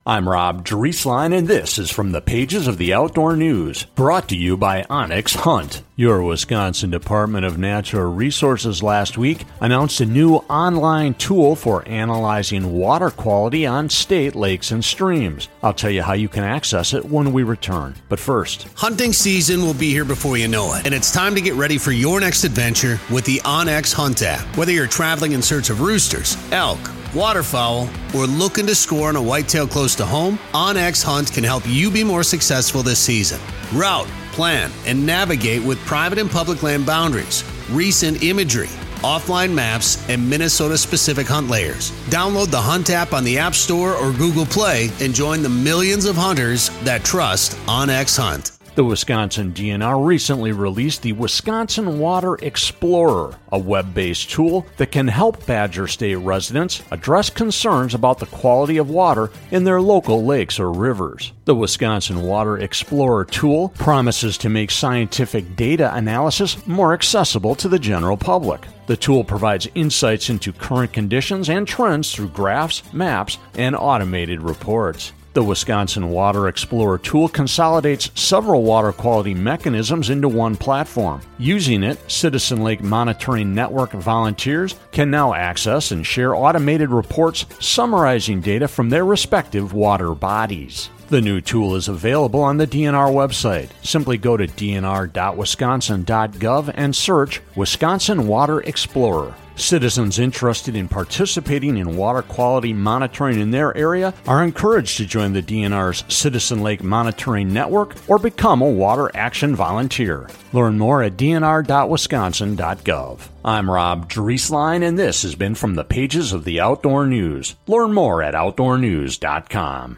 I'm Rob Drieslein, and this is from the pages of the Outdoor News, brought to you by Onyx Hunt. Your Wisconsin Department of Natural Resources last week announced a new online tool for analyzing water quality on state lakes and streams. I'll tell you how you can access it when we return. But first, hunting season will be here before you know it, and it's time to get ready for your next adventure with the Onyx Hunt app. Whether you're traveling in search of roosters, elk, waterfowl, or looking to score on a whitetail close to home, Onyx Hunt can help you be more successful this season. Route, plan, and navigate with private and public land boundaries, recent imagery, offline maps, and Minnesota-specific hunt layers. Download the Hunt app on the App Store or Google Play and join the millions of hunters that trust Onyx Hunt. The Wisconsin DNR recently released the Wisconsin Water Explorer, a web-based tool that can help Badger State residents address concerns about the quality of water in their local lakes or rivers. The Wisconsin Water Explorer tool promises to make scientific data analysis more accessible to the general public. The tool provides insights into current conditions and trends through graphs, maps, and automated reports. The Wisconsin Water Explorer tool consolidates several water quality mechanisms into one platform. Using it, Citizen Lake Monitoring Network volunteers can now access and share automated reports summarizing data from their respective water bodies. The new tool is available on the DNR website. Simply go to dnr.wisconsin.gov and search Wisconsin Water Explorer. Citizens interested in participating in water quality monitoring in their area are encouraged to join the DNR's Citizen Lake Monitoring Network or become a Water Action Volunteer. Learn more at dnr.wisconsin.gov. I'm Rob Drieslein, and this has been from the pages of the Outdoor News. Learn more at outdoornews.com.